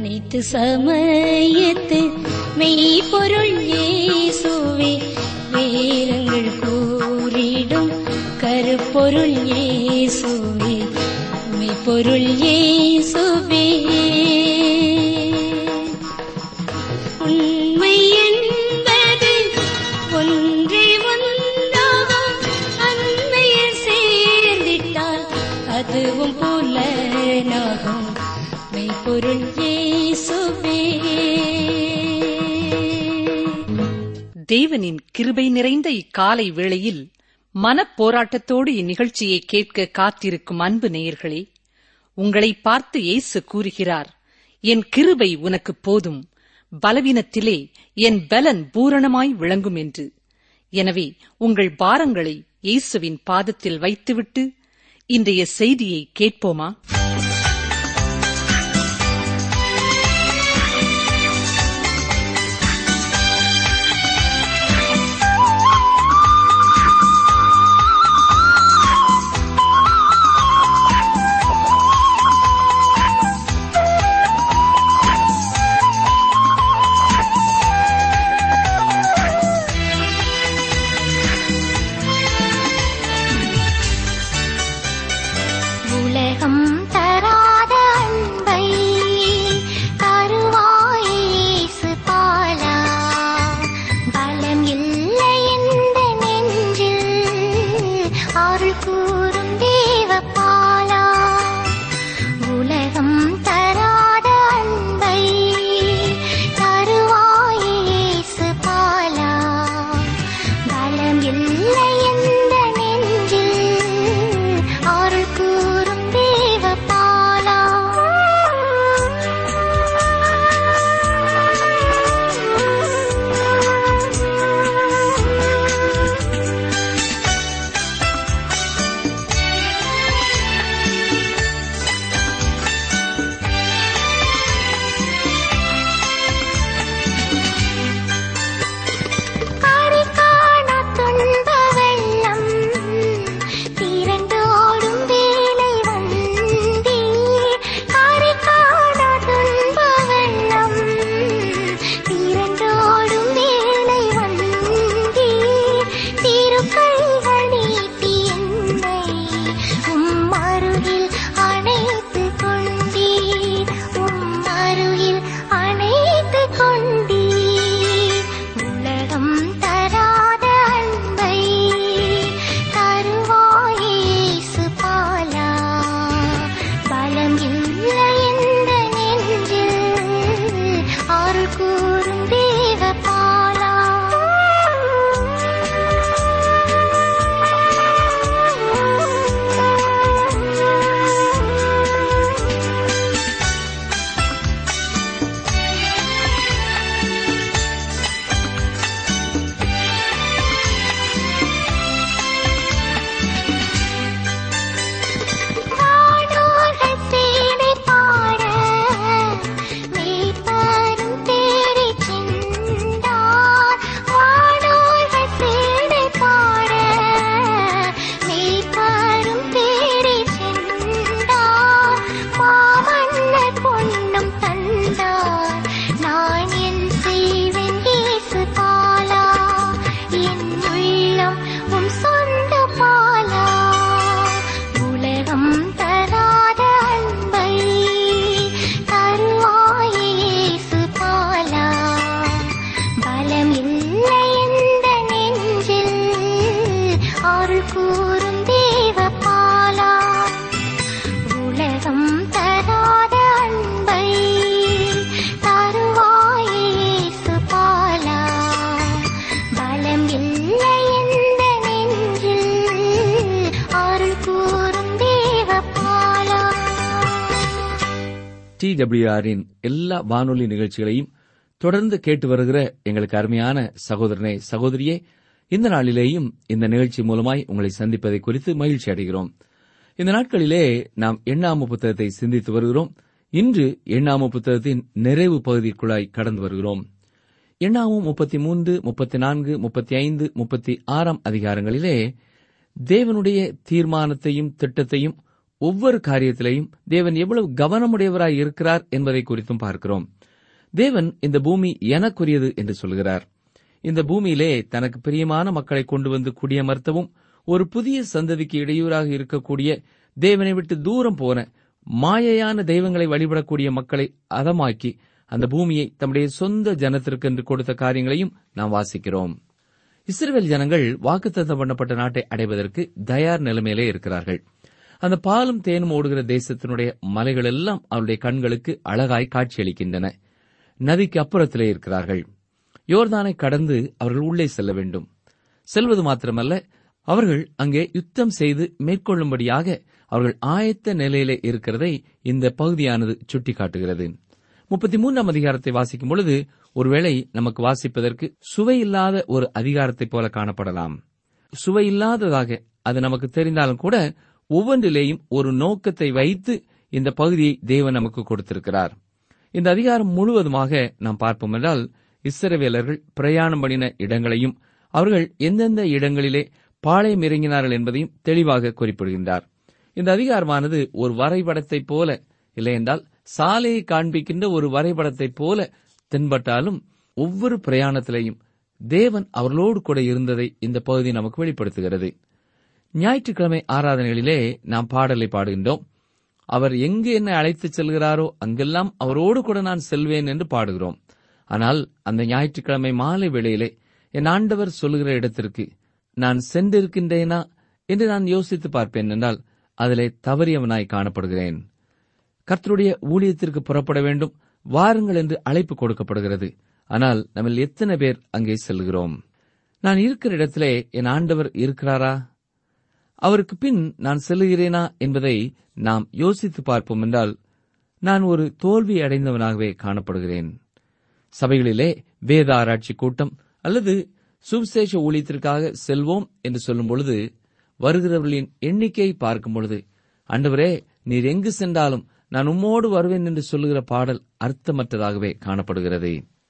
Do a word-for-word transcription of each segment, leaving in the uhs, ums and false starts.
அனைத்து சமயத்து மெய்ப்பொருள் இயேசுவே, வேதங்கள் கூறிடும் கருப்பொருள் இயேசுவே, மெய்ப்பொருள் இயேசுவே. உண்மை என்பது ஒன்றே ஒன்றாகும், அன்மையில் சேர்ந்திட்டால் அதுவும் புலனாகும், மெய்ப்பொருள் இயேசுவே. தேவனின் கிருபை நிறைந்த இக்காலை வேளையில் மனப்போராட்டத்தோடு இந்நிகழ்ச்சியை கேட்க காத்திருக்கும் அன்பு நேயர்களே, உங்களை பார்த்து இயேசு கூறுகிறார், என் கிருபை உனக்கு போதும், பலவீனத்திலே என் பலன் பூரணமாய் விளங்கும் என்று. எனவே உங்கள் பாரங்களை இயேசுவின் பாதத்தில் வைத்துவிட்டு இன்றைய செய்தியை கேட்போமா? டி டபிள்யூ ஆரின் எல்லா வானொலி நிகழ்ச்சிகளையும் தொடர்ந்து கேட்டு வருகிற எங்களுக்கு அருமையான சகோதரனே, சகோதரியே, இந்த நாளிலேயும் இந்த நிகழ்ச்சி மூலமாய் உங்களை சந்திப்பதை குறித்து மகிழ்ச்சி அடைகிறோம். இந்த நாட்களிலே நாம் எண்ணாம புத்தகத்தை சிந்தித்து வருகிறோம். இன்று எண்ணாம புத்தகத்தின் நிறைவு பகுதிக்குள்ளாய் கடந்து வருகிறோம். எண்ணாமம் முப்பத்தி மூன்று, முப்பத்தி நான்கு, முப்பத்தி ஐந்து, முப்பத்தி ஆறாம் அதிகாரங்களிலே தேவனுடைய தீர்மானத்தையும் திட்டத்தையும் ஒவ்வொரு காரியத்திலையும் தேவன் எவ்வளவு கவனமுடையவராய் இருக்கிறார் என்பதை குறித்தும் பார்க்கிறோம். தேவன் இந்த பூமி எனக்குரியது என்று சொல்கிறார். இந்த பூமியிலே தனக்கு பிரியமான மக்களை கொண்டு வந்து குடியமர்த்தவும், ஒரு புதிய சந்ததிக்கு இடையூறாக இருக்கக்கூடிய, தேவனை விட்டு தூரம் போன மாயையான தெய்வங்களை வழிபடக்கூடிய மக்களை அதமாக்கி அந்த பூமியை தம்முடைய சொந்த ஜனத்திற்கென்று கொடுத்த காரியங்களையும் நாம் வாசிக்கிறோம். இஸ்ரவேல் ஜனங்கள் வாக்குத்தத்தம் பண்ணப்பட்ட நாட்டை அடைவதற்கு தயார் நிலைமையிலே இருக்கிறார்கள். அந்த பாலும் தேனும் ஓடுகிற தேசத்தினுடைய மலைகள் எல்லாம் அவருடைய கண்களுக்கு அழகாய் காட்சியளிக்கின்றன. நதிக்கு அப்புறத்திலே இருக்கிறார்கள். யோர்தானை கடந்து அவர்கள் உள்ளே செல்ல வேண்டும். செல்வது மாத்திரமல்ல, அவர்கள் அங்கே யுத்தம் செய்து மேற்கொள்ளும்படியாக அவர்கள் ஆயத்த நிலையிலே இருக்கிறதை இந்த பகுதியானது சுட்டிக்காட்டுகிறது. முப்பத்தி மூன்றாம் அதிகாரத்தை வாசிக்கும் பொழுது ஒருவேளை நமக்கு வாசிப்பதற்கு சுவையில்லாத ஒரு அதிகாரத்தைப் போல காணப்படலாம். சுவையில்லாததாக அது நமக்கு தெரிந்தாலும் கூட ஒவ்வொன்றிலேயும் ஒரு நோக்கத்தை வைத்து இந்த பகுதியை தேவன் நமக்கு கொடுத்திருக்கிறார். இந்த அதிகாரம் முழுவதுமாக நாம் பார்ப்போம் என்றால், இஸ்ரவேலர்கள் பிரயாணம் பண்ணின இடங்களையும் அவர்கள் எந்தெந்த இடங்களிலே பாளையம் இறங்கினார்கள் என்பதையும் தெளிவாக குறிப்பிடுகின்றார். இந்த அதிகாரமானது ஒரு வரைபடத்தைப் போல, இல்லையென்றால் சாலையை காண்பிக்கின்ற ஒரு வரைபடத்தைப் போல தென்பட்டாலும், ஒவ்வொரு பிரயாணத்திலையும் தேவன் அவர்களோடு கூட இருந்ததை இந்த பகுதி நமக்கு வெளிப்படுத்துகிறது. ஞாயிற்றுக்கிழமை ஆராதனைகளிலே நாம் பாடலை பாடுகின்றோம். அவர் எங்கு என்னை அழைத்துச் செல்கிறாரோ அங்கெல்லாம் அவரோடு கூட நான் செல்வேன் என்று பாடுகிறோம். ஆனால் அந்த ஞாயிற்றுக்கிழமை மாலை வேளையிலே என் ஆண்டவர் சொல்லுகிற இடத்திற்கு நான் சென்றிருக்கின்றேனா என்று நான் யோசித்து பார்ப்பேன் என்றால் அதிலே தவறியவனாய் காணப்படுகிறேன். கர்த்தருடைய ஊழியத்திற்கு புறப்பட வேண்டும், வாருங்கள் என்று அழைப்பு கொடுக்கப்படுகிறது. ஆனால் நம்ம எத்தனை பேர் அங்கே செல்கிறோம்? நான் இருக்கிற இடத்திலே என் ஆண்டவர் இருக்கிறாரா? அவருக்கு பின் நான் செல்லுகிறேனா என்பதை நாம் யோசித்து பார்ப்போம் என்றால் நான் ஒரு தோல்வி அடைந்தவனாகவே காணப்படுகிறேன். சபைகளிலே வேத ஆராய்ச்சி கூட்டம் அல்லது சுவிசேஷ ஊழியத்திற்காக செல்வோம் என்று சொல்லும் பொழுது வருகிறவர்களின் எண்ணிக்கையை பார்க்கும் பொழுது, ஆண்டவரே நீர் எங்கு சென்றாலும் நான் உம்மோடு வருவேன் என்று சொல்லுகிற பாடல் அர்த்தமற்றதாகவே காணப்படுகிறது.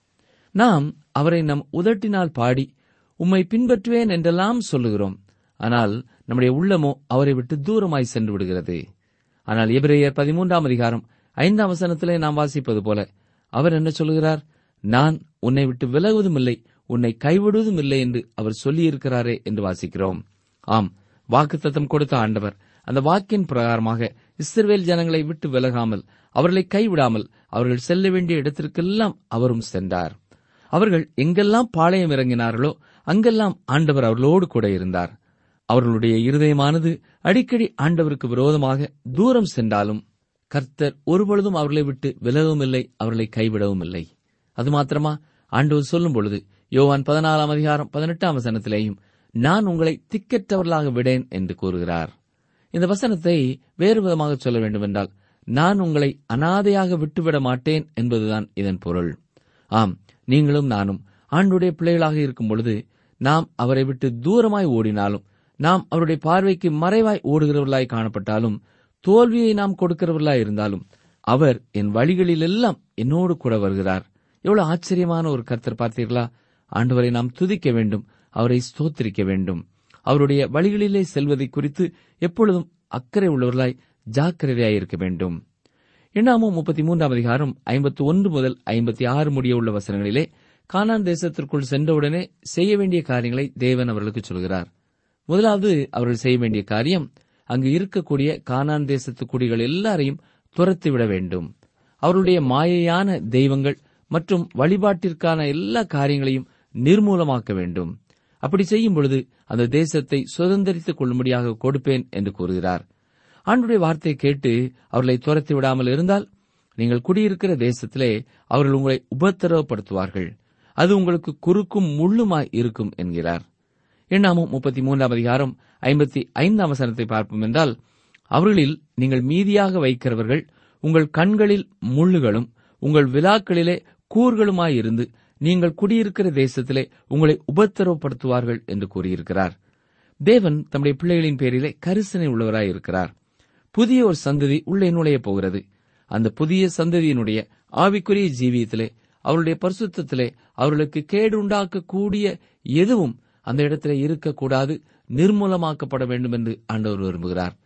நாம் அவரை நம் உதட்டினால் பாடி உம்மை பின்பற்றுவேன் என்றெல்லாம் சொல்லுகிறோம். ஆனால் நம்முடைய உள்ளமோ அவரை விட்டு தூரமாய் சென்று விடுகிறது. ஆனால் எபிரேயர் பதிமூன்றாம் அதிகாரம் ஐந்தாம் வசனத்திலே நாம் வாசிப்பது போல அவர் என்ன சொல்கிறார்? நான் உன்னை விட்டு விலகுவதும் இல்லை, உன்னை கைவிடுவதும் இல்லை என்று அவர் சொல்லியிருக்கிறாரே என்று வாசிக்கிறோம். ஆம், வாக்குத்தத்தம் கொடுத்த ஆண்டவர் அந்த வாக்கின் பிரகாரமாக இஸ்ரவேல் ஜனங்களை விட்டு விலகாமல், அவர்களை கைவிடாமல் அவர்கள் செல்ல வேண்டிய இடத்திற்கெல்லாம் அவரும் சென்றார். அவர்கள் எங்கெல்லாம் பாளையம் இறங்கினார்களோ அங்கெல்லாம் ஆண்டவர் அவர்களோடு கூட இருந்தார். அவர்களுடைய இருதயமானது அடிக்கடி ஆண்டவருக்கு விரோதமாக தூரம் சென்றாலும் கர்த்தர் ஒருபொழுதும் அவர்களை விட்டு விலகவும் இல்லை, அவர்களை கைவிடவும் இல்லை. அது மாத்திரமா, ஆண்டவர் சொல்லும் பொழுது யோவான் பதினாலாம் அதிகாரம் பதினெட்டாம் வசனத்திலேயும் நான் உங்களை திக்கற்றவர்களாக விடேன் என்று கூறுகிறார். இந்த வசனத்தை வேறு விதமாக சொல்ல வேண்டுமென்றால், நான் உங்களை அனாதையாக விட்டுவிட மாட்டேன் என்பதுதான் இதன் பொருள். ஆம், நீங்களும் நானும் ஆண்டுடைய பிள்ளைகளாக இருக்கும் பொழுது நாம் அவரை விட்டு தூரமாய் ஓடினாலும், நாம் அவருடைய பார்வைக்கு மறைவாய் ஓடுகிறவர்களாய் காணப்பட்டாலும், தோல்வியை நாம் கொடுக்கிறவர்களாய் இருந்தாலும், அவர் என் வழிகளிலெல்லாம் என்னோடு கூட வருகிறார். எவ்வளவு ஆச்சரியமான ஒரு கர்த்தர் பார்த்தீர்களா? ஆண்டவரை நாம் துதிக்க வேண்டும், அவரை ஸ்தோத்திரிக்க வேண்டும். அவருடைய வழிகளிலே செல்வதை குறித்து எப்பொழுதும் அக்கறை உள்ளவர்களாய் ஜாக்கிரதையாயிருக்க வேண்டும். எண்ணாமம் முப்பத்தி மூன்றாம் அதிகாரம் ஐம்பத்தி ஒன்று முதல் ஐம்பத்தி ஆறு முடிய உள்ள வசனங்களிலே கானான் தேசத்திற்குள் சென்றவுடனே செய்ய வேண்டிய காரியங்களை தேவன் அவர்களுக்கு சொல்கிறார். முதலாவது அவர்கள் செய்ய வேண்டிய காரியம், அங்கு இருக்கக்கூடிய கானான் தேசத்து குடிகள் எல்லாரையும் துரத்திவிட வேண்டும். அவருடைய மாயையான தெய்வங்கள் மற்றும் வழிபாட்டிற்கான எல்லா காரியங்களையும் நிர்மூலமாக்க வேண்டும். அப்படி செய்யும் பொழுது அந்த தேசத்தை சுதந்திரித்துக் கொள்ளும்படியாக கொடுப்பேன் என்று கூறுகிறார். ஆண்டுடைய வார்த்தையை கேட்டு அவர்களை துரத்தி விடாமல் இருந்தால், நீங்கள் குடியிருக்கிற தேசத்திலே அவர்கள் உங்களை உபத்திரவப்படுத்துவார்கள், அது உங்களுக்கு குறுக்கும் முள்ளுமாய் இருக்கும் என்கிறார். எண்ணாமும் முப்பத்தி மூன்றாம் அதிகாரம் ஐம்பத்தி ஐந்தாம் வசனத்தை பார்ப்போம் என்றால், அவர்களில் நீங்கள் மீதியாக வைக்கிறவர்கள் உங்கள் கண்களில் முள்ளுகளும் உங்கள் விலாக்களிலே கூர்களுமாயிருந்து நீங்கள் குடியிருக்கிற தேசத்திலே உங்களை உபத்திரவப்படுத்துவார்கள் என்று கூறியிருக்கிறார். தேவன் தம்முடைய பிள்ளைகளின் பேரிலே கரிசனை உள்ளவராயிருக்கிறார். புதிய ஒரு சந்ததி உள்ளே நுழைய போகிறது. அந்த புதிய சந்ததியினுடைய ஆவிக்குரிய ஜீவியத்திலே, அவருடைய பரிசுத்தத்திலே அவர்களுக்கு கேடு உண்டாக்கக்கூடிய எதுவும் அந்த இடத்திலே இருக்கக்கூடாது, நிர்மூலமாக்கப்பட வேண்டும் என்று ஆண்டவர் விரும்புகிறார்.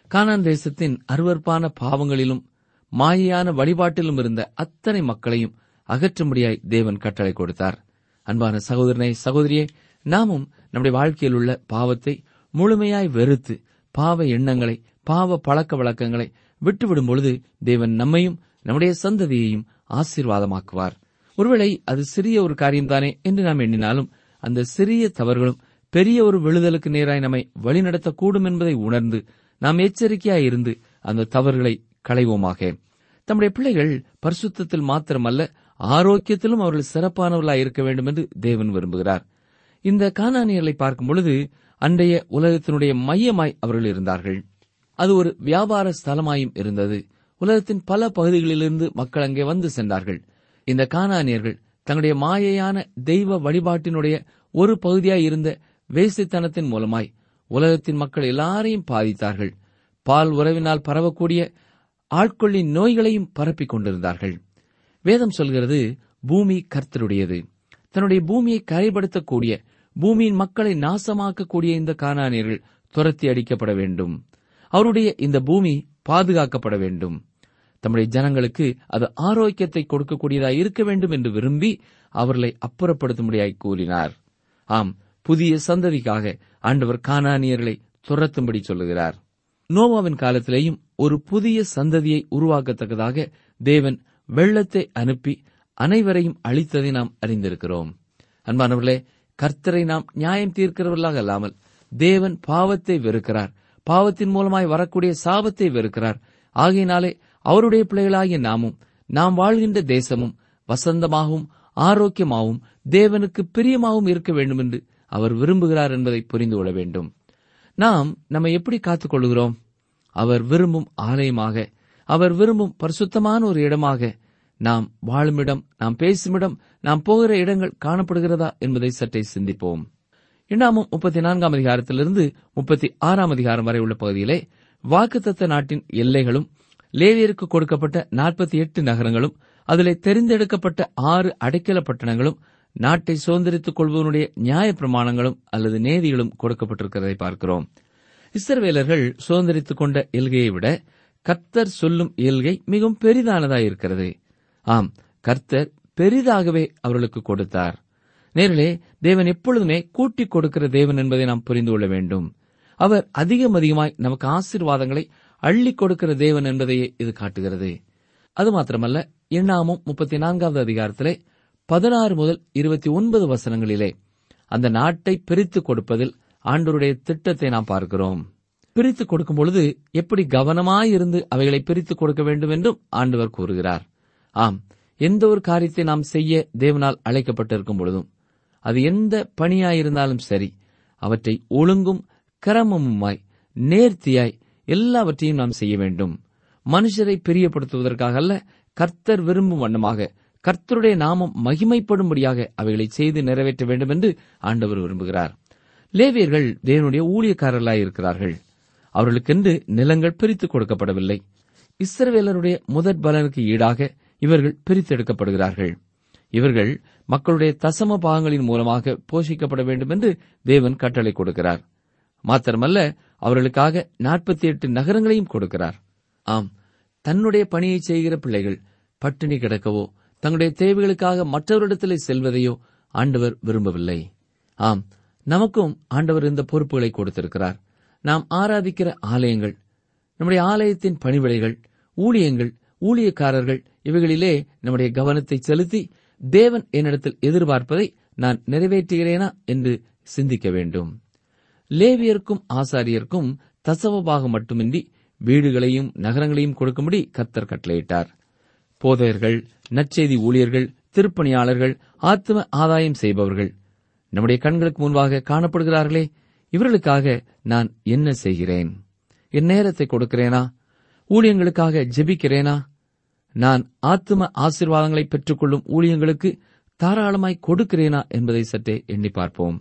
கானான் தேசத்தின் அருவருப்பான பாவங்களிலும் மாயையான வழிபாட்டிலும் இருந்த அத்தனை மக்களையும் அகற்றும்படியாய் தேவன் கட்டளை கொடுத்தார். அன்பான சகோதரனே, சகோதரியே, நாமும் நம்முடைய வாழ்க்கையில் உள்ள பாவத்தை முழுமையாய் வெறுத்து பாவ எண்ணங்களை, பாவ பழக்க வழக்கங்களை விட்டுவிடும் பொழுது தேவன் நம்மையும் நம்முடைய சந்ததியையும் ஆசீர்வாதமாக்குவார். ஒருவேளை அது சிறிய ஒரு காரியம்தானே என்று நாம் எண்ணினாலும் அந்த சிறிய தவறுகளும் பெரிய ஒரு விழுதலுக்கு நேராய் நம்மை வழிநடத்தக்கூடும் என்பதை உணர்ந்து நாம் எச்சரிக்கையாய் இருந்து அந்த தவறுகளை களைவோமாக. தம்முடைய பிள்ளைகள் பரிசுத்தத்தில் மாத்திரமல்ல, ஆரோக்கியத்திலும் அவர்கள் சிறப்பானவர்களாய் இருக்க வேண்டும் என்று தேவன் விரும்புகிறார். இந்த கானானியர்களை பார்க்கும் பொழுது அன்றைய உலகத்தினுடைய மையமாய் அவர்கள் இருந்தார்கள். அது ஒரு வியாபார ஸ்தலமாயும் இருந்தது. உலகத்தின் பல பகுதிகளிலிருந்து மக்கள் அங்கே வந்து சென்றார்கள். இந்த கானானியர்கள் தங்களுடைய மாயையான தெய்வ வழிபாட்டினுடைய ஒரு பகுதியாய் இருந்த வேசித்தனத்தின் மூலமாய் உலகத்தின் மக்கள் எல்லாரையும் பாதித்தார்கள். பால் உறவினால் பரவக்கூடிய ஆட்கொள்ளின் நோய்களையும் பரப்பிக் கொண்டிருந்தார்கள். வேதம் சொல்கிறது, பூமி கர்த்தருடையது. தன்னுடைய பூமியை கரைப்படுத்தக்கூடிய, பூமியின் மக்களை நாசமாக்கக்கூடிய இந்த கானானியர்கள் துரத்தி அடிக்கப்பட வேண்டும். அவருடைய இந்த பூமி பாதுகாக்கப்பட வேண்டும். தம்முடைய ஜனங்களுக்கு அது ஆரோக்கியத்தை கொடுக்கக்கூடியதாய் இருக்க வேண்டும் என்று விரும்பி அவர்களை அப்புறப்படுத்தும்படியாய் கூறினார். ஆம், புதிய சந்ததிக்காக ஆண்டவர் கானானியர்களை துரத்தும்படி சொல்லுகிறார். நோவாவின் காலத்திலேயும் ஒரு புதிய சந்ததியை உருவாக்கத்தக்கதாக தேவன் வெள்ளத்தை அனுப்பி அனைவரையும் அழித்ததை நாம் அறிந்திருக்கிறோம். அன்பானவர்களே, கர்த்தரை நாம் நியாயம் தீர்க்கிறவர்களாக அல்லாமல் தேவன் பாவத்தை வெறுக்கிறார். பாவத்தின் மூலமாய் வரக்கூடிய சாபத்தை வெறுக்கிறார். ஆகையினாலே அவருடைய பிள்ளைகளாகிய நாமும் நாம் வாழ்கின்ற தேசமும் வசந்தமாகவும் ஆரோக்கியமாகவும் தேவனுக்கு பிரியமாகவும் இருக்க வேண்டும் என்று அவர் விரும்புகிறார் என்பதை புரிந்து கொள்ள வேண்டும். நாம் நம்மை எப்படி காத்துக் கொள்கிறோம்? அவர் விரும்பும் ஆலயமாக, அவர் விரும்பும் பரிசுத்தமான ஒரு இடமாக நாம் வாழுமிடம், நாம் பேசுமிடம், நாம் போகிற இடங்கள் காணப்படுகிறதா என்பதை சற்றே சிந்திப்போம். எண்ணாமம் முப்பத்தி நான்காம் அதிகாரத்திலிருந்து முப்பத்தி ஆறாம் அதிகாரம் வரை உள்ள பகுதியிலே வாக்குத்தத்த நாட்டின் எல்லைகளும், லேவியருக்கு கொடுக்கப்பட்ட நாற்பத்தி எட்டு நகரங்களும், அதிலே தெரிந்தெடுக்கப்பட்ட ஆறு அடைக்கல பட்டணங்களும், நாட்டை சுதந்திரித்துக் கொள்வதனுடைய நியாய பிரமாணங்களும் அல்லது நேதிகளும் கொடுக்கப்பட்டிருக்கிறதை பார்க்கிறோம். இஸ்ரவேலர்கள் சுதந்திரித்துக் கொண்ட எல்கையை விட கர்த்தர் சொல்லும் எல்கை மிகவும் பெரிதானதாயிருக்கிறது. ஆம், கர்த்தர் பெரிதாகவே அவர்களுக்கு கொடுத்தார். நேரிலே தேவன் எப்பொழுதுமே கூட்டிக் கொடுக்கிற தேவன் என்பதை நாம் புரிந்து கொள்ள வேண்டும். அவர் அதிகம் அதிகமாய் நமக்கு ஆசீர்வாதங்களை அள்ளி கொடுக்கிற தேவன் என்பதையே இது காட்டுகிறது. அது மாத்திரமல்ல, எண்ணாமம் முப்பத்தி நான்காவது அதிகாரத்திலே பதினாறு முதல் இருபத்தி ஒன்பது வசனங்களிலே அந்த நாட்டை பிரித்துக் கொடுப்பதில் ஆண்டவருடைய திட்டத்தை நாம் பார்க்கிறோம். பிரித்துக் கொடுக்கும் பொழுது எப்படி கவனமாயிருந்து அவைகளை பிரித்துக் கொடுக்க வேண்டும் என்றும் ஆண்டவர் கூறுகிறார். ஆம், எந்த ஒரு காரியத்தை நாம் செய்ய தேவனால் அழைக்கப்பட்டிருக்கும் பொழுதும், அது எந்த பணியாயிருந்தாலும் சரி, அவற்றை ஒழுங்கும் கிரமமுமாய் நேர்த்தியாய் எல்லாவற்றையும் நாம் செய்ய வேண்டும். மனுஷரை பிரியப்படுத்துவதற்காக அல்ல, கர்த்தர் விரும்பும் வண்ணமாக, கர்த்தருடைய நாமம் மகிமைப்படும்படியாக அவைகளை செய்து நிறைவேற்ற வேண்டும் என்று ஆண்டவர் விரும்புகிறார். லேவியர்கள் தேவனுடைய ஊழியக்காரர்களாயிருக்கிறார்கள். அவர்களுக்கென்று நிலங்கள் பிரித்துக் கொடுக்கப்படவில்லை. இஸ்ரவேலருடைய முதற் பலனுக்கு ஈடாக இவர்கள் பிரித்தெடுக்கப்படுகிறார்கள். இவர்கள் மக்களுடைய தசம பாகங்களின் மூலமாக போஷிக்கப்பட வேண்டும் என்று தேவன் கட்டளை கொடுக்கிறார். மாத்திரமல்ல, அவர்களுக்காக நாற்பத்தி எட்டு நகரங்களையும் கொடுக்கிறார். ஆம், தன்னுடைய பணியை செய்கிற பிள்ளைகள் பட்டினி கிடக்கவோ தங்களுடைய தேவைகளுக்காக மற்றவரிடத்திலே செல்வதையோ ஆண்டவர் விரும்பவில்லை. ஆம், நமக்கும் ஆண்டவர் இந்த பொறுப்புகளை கொடுத்திருக்கிறார். நாம் ஆராதிக்கிற ஆலயங்கள், நம்முடைய ஆலயத்தின் பணிவிடைகள், ஊழியங்கள், ஊழியக்காரர்கள், இவைகளிலே நம்முடைய கவனத்தை செலுத்தி தேவன் என்னிடத்தில் எதிர்பார்ப்பதை நான் நிறைவேற்றுகிறேனா என்று சிந்திக்க வேண்டும். லேவியருக்கும் ஆசாரியருக்கும் தசமபாகம் மட்டுமின்றி வீடுகளையும் நகரங்களையும் கொடுக்கும்படி கர்த்தர் கட்டளையிட்டார். போதகர்கள், நற்செய்தி ஊழியர்கள், திருப்பணியாளர்கள், ஆத்ம ஆதாயம் செய்பவர்கள் நம்முடைய கண்களுக்கு முன்பாக காணப்படுகிறார்களே, இவர்களுக்காக நான் என்ன செய்கிறேன்? என் நேரத்தை கொடுக்கிறேனா? ஊழியங்களுக்காக ஜெபிக்கிறேனா? நான் ஆத்ம ஆசீர்வாதங்களை பெற்றுக்கொள்ளும் ஊழியங்களுக்கு தாராளமாய் கொடுக்கிறேனா என்பதை சற்றே எண்ணி பார்ப்போம்.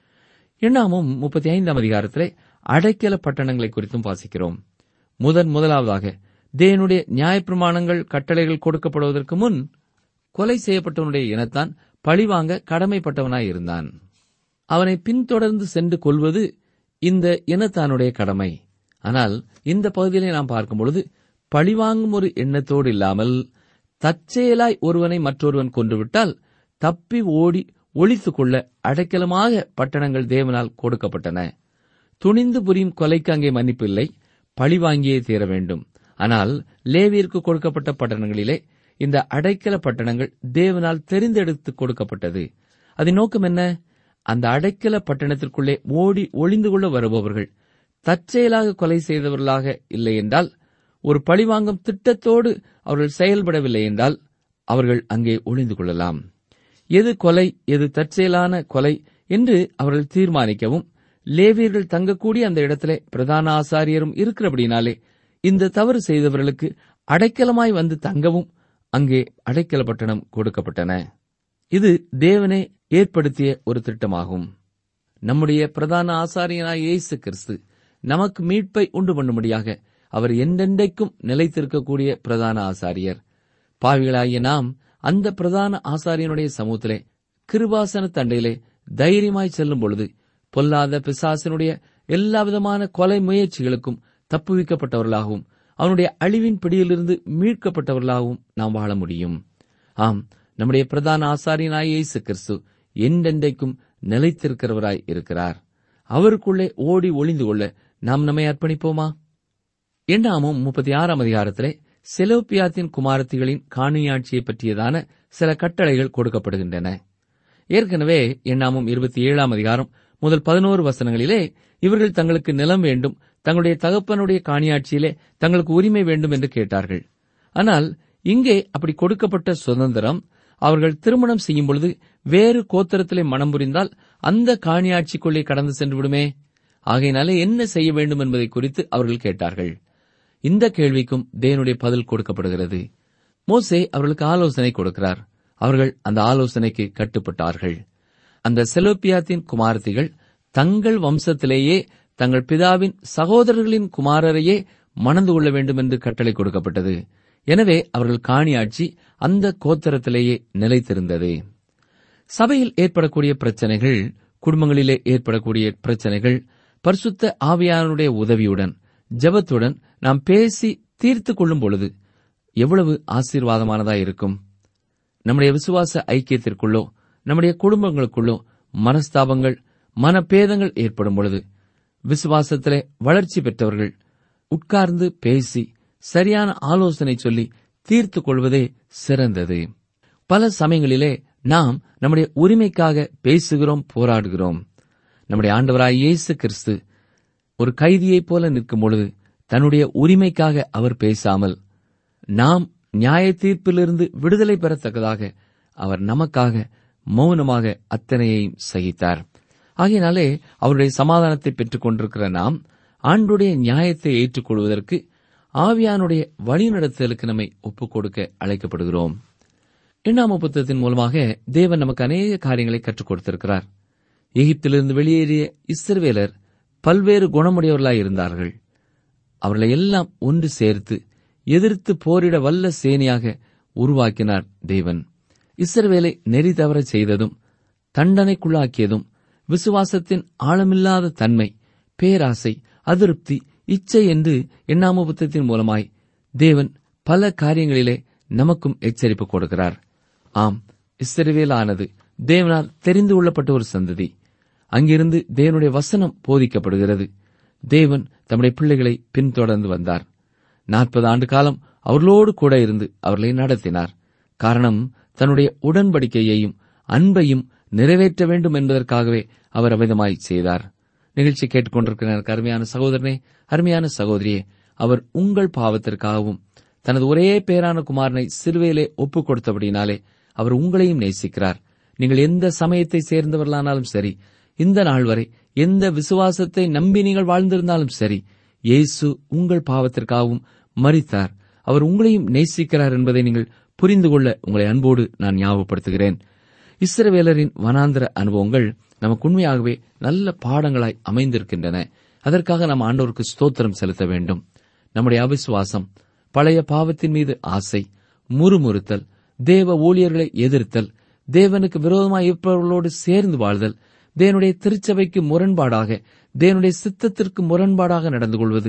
எண்ணாமும் முப்பத்தி ஐந்தாம் அதிகாரத்திலே அடைக்கல பட்டணங்களை குறித்தும் வாசிக்கிறோம். முதன் முதலாவதாக தேவனுடைய நியாயப்பிரமாணங்கள் கட்டளைகள் கொடுக்கப்படுவதற்கு முன் கொலை செய்யப்பட்டவனுடைய இனத்தான் பழிவாங்க கடமைப்பட்டவனாய் இருந்தான். அவனை பின்தொடர்ந்து சென்று கொல்வது இந்த இனத்தானுடைய கடமை. ஆனால் இந்த பகுதியிலே நாம் பார்க்கும் பொழுது பழிவாங்கும் ஒரு எண்ணத்தோடு இல்லாமல் தற்செயலாய் ஒருவனை மற்றொருவன் கொன்றுவிட்டால் தப்பி ஓடி ஒளித்துக் கொள்ள அடைக்கலமாக பட்டணங்கள் தேவனால் கொடுக்கப்பட்டன. துணிந்து புரியும் கொலைக்கு அங்கே மன்னிப்பு இல்லை, பழிவாங்கியே தீர வேண்டும். ஆனால் லேவியருக்கு கொடுக்கப்பட்ட பட்டணங்களிலே இந்த அடைக்கல பட்டணங்கள் தேவனால் தெரிந்தெடுத்து கொடுக்கப்பட்டது. அதன் நோக்கம் என்ன? அந்த அடைக்கல பட்டணத்திற்குள்ளே ஓடி ஒளிந்து கொள்ள வருபவர்கள் தற்செயலாக கொலை செய்தவர்களாக இல்லை என்றால், ஒரு பழிவாங்கும் திட்டத்தோடு அவர்கள் செயல்படவில்லை என்றால் அவர்கள் அங்கே ஒளிந்து கொள்ளலாம். எது கொலை, எது தற்செயலான கொலை என்று அவர்கள் தீர்மானிக்கவும், லேவியர்கள் தங்கக்கூடிய அந்த இடத்திலே பிரதான ஆசாரியரும் இருக்கிறபடினாலே இந்த தவறு செய்தவர்களுக்கு அடைக்கலமாய் வந்து தங்கவும் அங்கே அடைக்கல பட்டணம் கொடுக்கப்பட்டன. இது தேவனே ஏற்படுத்திய ஒரு திட்டமாகும். நம்முடைய பிரதான ஆசாரியனாய் இயேசு கிறிஸ்து நமக்கு மீட்பை உண்டு பண்ணும்படியாக அவர் என்றென்றைக்கும் நிலைத்திருக்கக்கூடிய பிரதான ஆசாரியர். பாவிகளாகிய நாம் அந்த பிரதான ஆசாரியனுடைய சமூகத்திலே கிருபாசன தண்டையிலே தைரியமாய் செல்லும் பொழுது பொல்லாத பிசாசனுடைய எல்லாவிதமான கொலை முயற்சிகளுக்கும் தப்புவிக்கப்பட்டவர்களாகவும் அவனுடைய அழிவின் பிடியிலிருந்து மீட்கப்பட்டவர்களாகவும் நாம் வாழ முடியும். ஆம், நம்முடைய பிரதான ஆசாரியனாய் இயேசு கிறிஸ்து என்றென்றைக்கும் நிலைத்திருக்கிறவராய் இருக்கிறார். அவருக்குள்ளே ஓடி ஒளிந்து கொள்ள நாம் நம்மை அர்ப்பணிப்போமா? எண்ணாமும் முப்பத்தி ஆறாம் அதிகாரத்திலே செலோப்பியாத்தின் குமாரத்திகளின் காணியாட்சியை பற்றியதான சில கட்டளைகள் கொடுக்கப்படுகின்றன. ஏற்கனவே எண்ணாமும் இருபத்தி ஏழாம் அதிகாரம் முதல் பதினோரு வசனங்களிலே இவர்கள் தங்களுக்கு நிலம் வேண்டும், தங்களுடைய தகப்பனுடைய காணியாட்சியிலே தங்களுக்கு உரிமை வேண்டும் என்று கேட்டார்கள். ஆனால் இங்கே அப்படி கொடுக்கப்பட்ட சுதந்திரம் அவர்கள் திருமணம் செய்யும் பொழுது வேறு கோத்திரத்திலே மனம் புரிந்தால் அந்த காணியாட்சிக்குள்ளே கடந்து சென்று விடுமே. ஆகையினாலே என்ன செய்ய வேண்டும் என்பதை குறித்து அவர்கள் கேட்டார்கள். இந்த கேள்விக்கும் தேவனுடைய பதில் கொடுக்கப்படுகிறது. மோசே அவர்களுக்கு ஆலோசனை கொடுக்கிறார். அவர்கள் அந்த ஆலோசனைக்கு கட்டுப்பட்டார்கள். அந்த செலோப்பியாத்தின் குமாரத்திகள் தங்கள் வம்சத்திலேயே தங்கள் பிதாவின் சகோதரர்களின் குமாரரையே மணந்து கொள்ள வேண்டும் என்று கட்டளை கொடுக்கப்பட்டது. எனவே அவர்கள் காணியாட்சி அந்த கோத்திரத்திலேயே நிலைத்திருந்தது. சபையில் ஏற்படக்கூடிய பிரச்சனைகள், குடும்பங்களிலே ஏற்படக்கூடிய பிரச்சனைகள் பரிசுத்த ஆவியானுடைய உதவியுடன் ஜெபத்துடன் நாம் பேசி தீர்த்து கொள்ளும் பொழுது எவ்வளவு ஆசீர்வாதமானதாயிருக்கும். நம்முடைய விசுவாச ஐக்கியத்திற்குள்ளோ நம்முடைய குடும்பங்களுக்குள்ளோ மனஸ்தாபங்கள், மனப்பேதங்கள் ஏற்படும் பொழுது விசுவாசத்திலே வளர்ச்சி பெற்றவர்கள் உட்கார்ந்து பேசி சரியான ஆலோசனை சொல்லி தீர்த்து கொள்வதே சிறந்தது. பல சமயங்களிலே நாம் நம்முடைய உரிமைக்காக பேசுகிறோம், போராடுகிறோம். நம்முடைய ஆண்டவராய் இயேசு கிறிஸ்து ஒரு கைதியைப் போல நிற்கும் பொழுது தன்னுடைய உரிமைக்காக அவர் பேசாமல் நாம் நியாய தீர்ப்பிலிருந்து விடுதலை பெறத்தக்கதாக அவர் நமக்காக மௌனமாக அத்தனையையும் சகித்தார். ஆகையினாலே அவருடைய சமாதானத்தை பெற்றுக் கொண்டிருக்கிற நாம் ஆண்டுடைய நியாயத்தை ஏற்றுக்கொள்வதற்கு ஆவியானுடைய வழிநடத்துதலுக்கு நம்மை ஒப்புக் கொடுக்க அழைக்கப்படுகிறோம். எண்ணாம புத்தகத்தின் மூலமாக தேவன் நமக்கு அநேக காரியங்களை கற்றுக் கொடுத்திருக்கிறார். எகிப்திலிருந்து வெளியேறிய இஸ்ரவேலர் பல்வேறு குணமுடையவர்களாய் இருந்தார்கள். அவர்களை எல்லாம் ஒன்று சேர்த்து எதிர்த்து போரிட வல்ல சேனையாக உருவாக்கினார் தேவன். இஸ்ரவேலை நெறி தவறச் செய்ததும் தண்டனைக்குள்ளாக்கியதும் விசுவாசத்தின் ஆழமில்லாத தன்மை, பேராசை, அதிருப்தி, இச்சை என்று எண்ணாம புத்தகத்தின் மூலமாய் தேவன் பல காரியங்களிலே நமக்கும் எச்சரிப்பு கொடுக்கிறார். ஆம், இஸ்ரவேலானது தேவனால் தெரிந்து கொள்ளப்பட்ட ஒரு சந்ததி. அங்கிருந்து தேவனுடைய வசனம் போதிக்கப்படுகிறது. தேவன் தம்முடைய பிள்ளைகளை பின்தொடர்ந்து வந்தார். நாற்பது ஆண்டு காலம் அவர்களோடு கூட இருந்து அவர்களை நடத்தினார். காரணம், தன்னுடைய உடன்படிக்கையையும் அன்பையும் நிறைவேற்ற வேண்டும் என்பதற்காகவே அவர் அவ்விதமாய் செய்தார். நிகழ்ச்சி கேட்டுக்கொண்டிருக்கிற அருமையான சகோதரனே, அருமையான சகோதரியே, அவர் உங்கள் பாவத்திற்காகவும் தனது ஒரே பேரான குமாரனை சிலுவையிலே ஒப்புக் கொடுத்தபடினாலே அவர் உங்களையும் நேசிக்கிறார். நீங்கள் எந்த சமயத்தை சேர்ந்தவர்களானாலும் சரி, இந்த நாள் வரை எந்த விசுவாசத்தை நம்பி நீங்கள் வாழ்ந்திருந்தாலும் சரி, இயேசு உங்கள் பாவத்திற்காகவும் மரித்தார். அவர் உங்களையும் நேசிக்கிறார் என்பதை நீங்கள் புரிந்து கொள்ள உங்களை அன்போடு நான் ஞாபகப்படுத்துகிறேன். இஸ்ரவேலரின் வனாந்திர அனுபவங்கள் நமக்கு உண்மையாகவே நல்ல பாடங்களாய் அமைந்திருக்கின்றன. அதற்காக நாம் ஆண்டவருக்கு ஸ்தோத்திரம் செலுத்த வேண்டும். நம்முடைய அவிசுவாசம், பழைய பாவத்தின் மீது ஆசை, முறுமுறுத்தல், தேவ ஊழியர்களை எதிர்த்தல், தேவனுக்கு விரோதமாய் இருப்பவர்களோடு சேர்ந்து வாழ்தல், தேவனுடைய திருச்சபைக்கு முரண்பாடாக, தேவனுடைய சித்தத்திற்கு முரண்பாடாக நடந்து கொள்வது,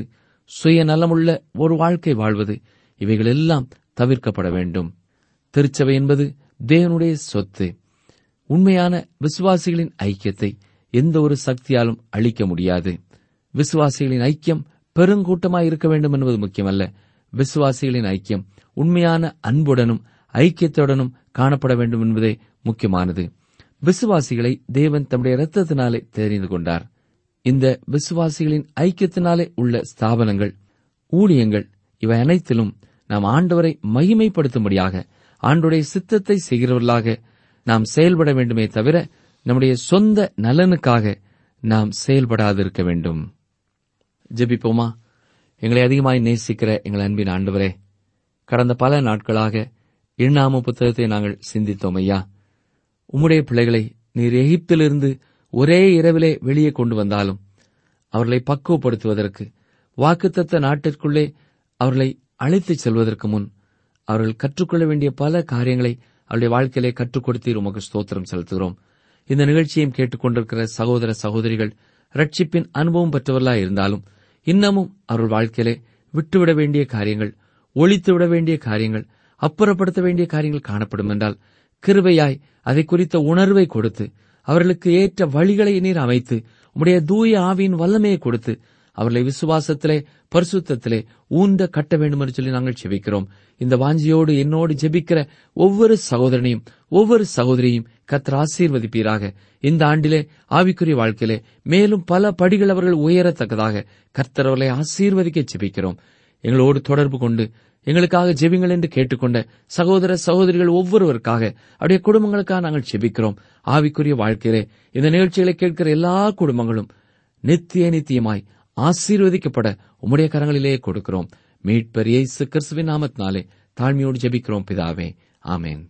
சுயநலமுள்ள ஒரு வாழ்க்கை வாழ்வது, இவைகளெல்லாம் தவிர்க்கப்பட வேண்டும். திருச்சபை என்பது தேவனுடைய சொத்து. உண்மையான விசுவாசிகளின் ஐக்கியத்தை எந்த ஒரு சக்தியாலும் அழிக்க முடியாது. விசுவாசிகளின் ஐக்கியம் பெருங்கூட்டமாய் இருக்க வேண்டும் என்பது முக்கியமல்ல. விசுவாசிகளின் ஐக்கியம் உண்மையான அன்புடனும் ஐக்கியத்துடனும் காணப்பட வேண்டும் என்பதே முக்கியமானது. விசுவாசிகளை தேவன் தம்முடைய இரத்தத்தினாலே தெரிந்து கொண்டார். இந்த விசுவாசிகளின் ஐக்கியத்தினாலே உள்ள ஸ்தாபனங்கள், ஊழியங்கள், இவை அனைத்திலும் நாம் ஆண்டவரை மகிமைப்படுத்தும்படியாக, ஆண்டவருடைய சித்தத்தை செய்கிறவர்களாக நாம் செயல்பட வேண்டுமே தவிர நம்முடைய சொந்த நலனுக்காக நாம் செயல்படாதிருக்க வேண்டும். ஜெபிப்போமா. எங்களை அதிகமாய் நேசிக்கிற எங்கள் அன்பின் ஆண்டவரே, கடந்த பல நாட்களாக எண்ணாம புத்தகத்தை நாங்கள் சிந்தித்தோம் ஐயா. உம்முடைய பிள்ளைகளை நீர் எகிப்திலிருந்து ஒரே இரவிலே வெளியே கொண்டு வந்தாலும் அவர்களை பக்குவப்படுத்துவதற்கு, வாக்குத்தத்த நாட்டிற்குள்ளே அவர்களை அழைத்துச் செல்வதற்கு முன் அவர்கள் கற்றுக்கொள்ள வேண்டிய பல காரியங்களை அவருடைய வாழ்க்கையிலே கற்றுக் கொடுத்தீர். உமக்கு ஸ்தோத்திரம் செலுத்துகிறோம். இந்த நிகழ்ச்சியையும் கேட்டுக்கொண்டிருக்கிற சகோதர சகோதரிகள் ரட்சிப்பின் அனுபவம் பெற்றவர்களாய் இருந்தாலும் இன்னமும் அவர்கள் வாழ்க்கையிலே விட்டுவிட வேண்டிய காரியங்கள், ஒழித்துவிட வேண்டிய காரியங்கள், அப்புறப்படுத்த வேண்டிய காரியங்கள் காணப்படும் என்றால், கிருபையாய் அதை குறித்த உணர்வை கொடுத்து அவர்களுக்கு ஏற்ற வழிகளை நீர் அமைத்து உம்முடைய தூய ஆவியின் வல்லமையை கொடுத்து அவர்களை விசுவாசத்திலே, பரிசுத்தத்திலே ஊன்ற கட்ட வேண்டும் என்று சொல்லி நாங்கள் ஜெபிக்கிறோம். இந்த வாஞ்சியோடு என்னோடு ஜெபிக்கிற ஒவ்வொரு சகோதரனையும் ஒவ்வொரு சகோதரியும் கர்த்தர் ஆசீர்வதிப்பீராக. இந்த ஆண்டிலே ஆவிக்குரிய வாழ்க்கையிலே மேலும் பல படிகள் அவர்கள் உயரத்தக்கதாக கர்த்தர் அவர்களை ஆசீர்வதிக்க ஜெபிக்கிறோம். எங்களோடு தொடர்பு கொண்டு எங்களுக்காக ஜெபிங்கள் என்று கேட்டுக்கொண்ட சகோதர சகோதரிகள் ஒவ்வொருவருக்காக, அவருடைய குடும்பங்களுக்காக நாங்கள் ஜெபிக்கிறோம். ஆவிக்குரிய வாழ்க்கையிலே இந்த நிகழ்ச்சிகளை கேட்கிற எல்லா குடும்பங்களும் நித்திய நித்தியமாய் ஆசீர்வதிக்கப்பட உம்முடைய கரங்களிலே கொடுக்கிறோம். மீட்பர் இயேசு கிறிஸ்துவின் நாமத்தினாலே தாழ்மையோடு ஜெபிக்கிறோம் பிதாவே, ஆமென்.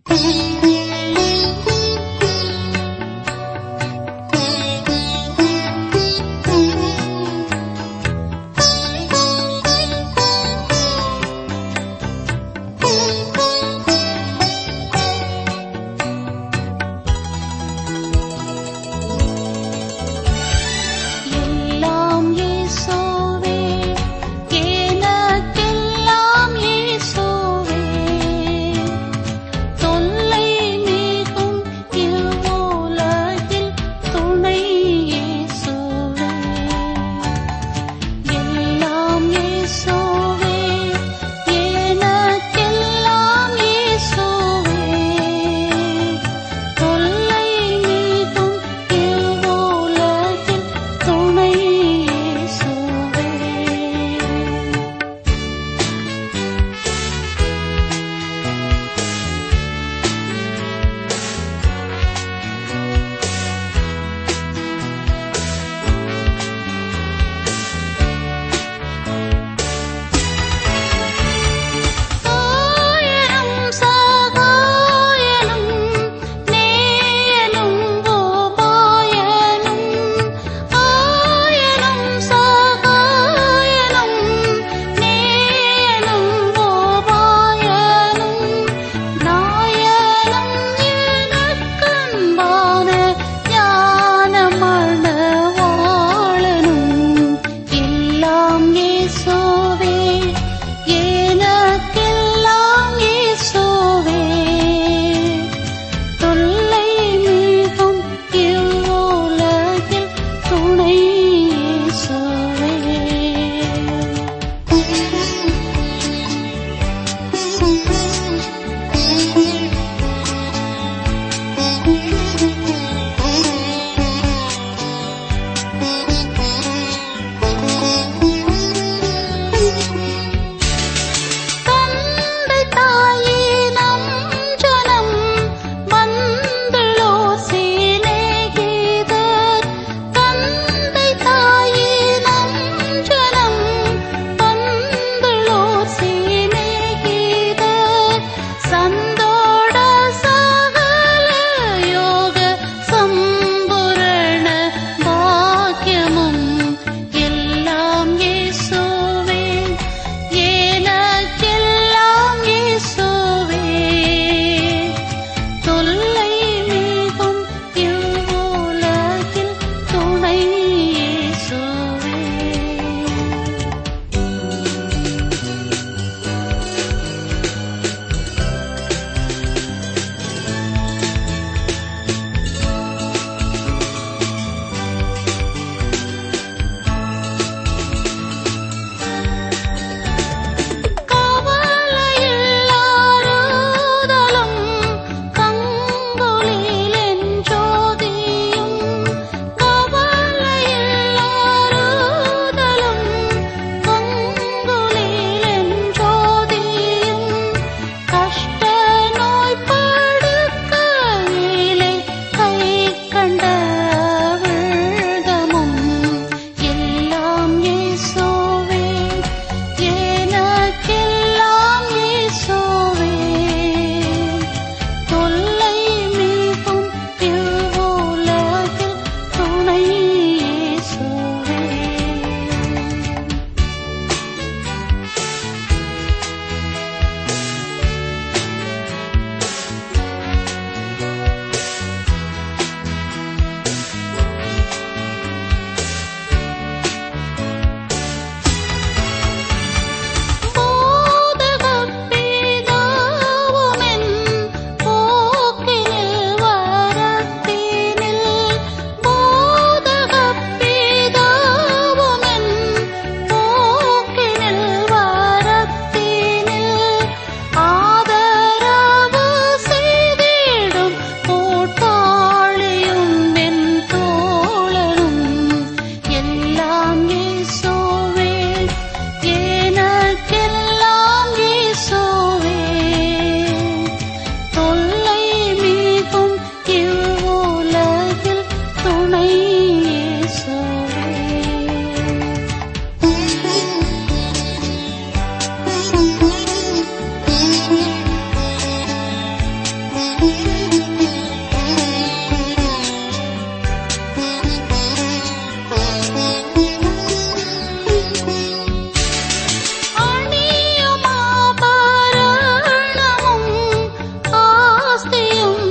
எல்லாம் இயேசுவே, தொல்லை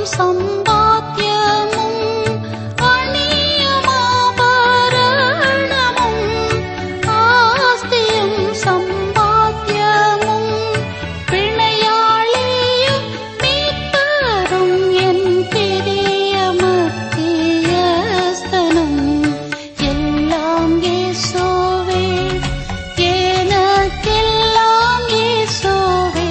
சம்பாத்தியமும் அணியுமாபரணமும் ஆஸ்தியும் சம்பாத்தியமும் பிணையாளியும் மீட்பரும் என் பிரிய மத்தியஸ்தனும் எல்லாம் இயேசுவே, எனக்கெல்லாம் இயேசுவே.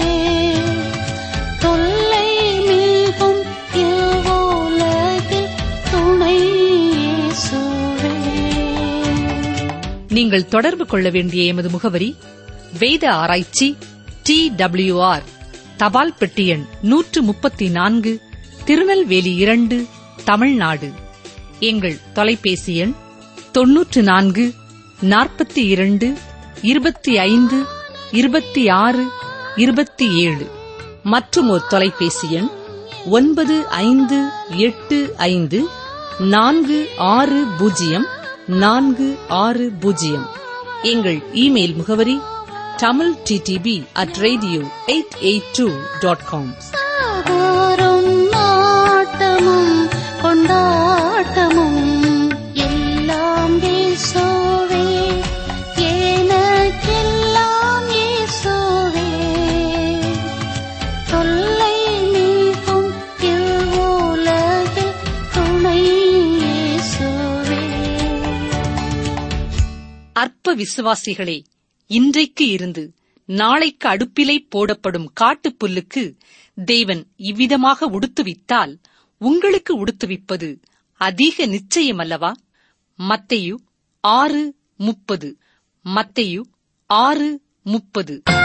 தொல்லை நீக்கும் இவ்வுலகில் துணை இயேசுவே. நீங்கள் தொடர்பு கொள்ள வேண்டிய எமது முகவரி: வேத ஆராய்ச்சி, டி டபிள்யூ ஆர், தபால் பெட்டி எண் நூற்று முப்பத்தி நான்கு, திருநெல்வேலி இரண்டு, தமிழ்நாடு. எங்கள் தொலைபேசி எண் தொன்னூற்று நான்கு நாற்பத்தி இரண்டு இருபத்தி ஐந்து இருபத்தி ஆறு இருபத்தி ஏழு. மற்றும் ஒரு தொலைபேசி எண் ஒன்பது ஐந்து எட்டு ஐந்து நான்கு ஆறு பூஜ்ஜியம் நான்கு ஆறு பூஜ்ஜியம். எங்கள் இமெயில் முகவரி Tamil DTP at radio eight eight two dot com. சாகரம் நாட்டமும் கொண்டாட்டமும் எல்லாம் இயேசுவே, எனக்கெல்லாம் இயேசுவே. தொல்லை நீக்கும் இவ்வுலகில் துணை இயேசுவே. அற்ப விசுவாசிகளே, இன்றைக்கு இருந்து நாளைக்கு அடுப்பிலை போடப்படும் காட்டுப் புல்லுக்கு தேவன் இவ்விதமாக உடுத்துவித்தால் உங்களுக்கு உடுத்துவிப்பது அதிக நிச்சயமல்லவா? மத்தேயு ஆறு முப்பது. மத்தேயு ஆறு முப்பது.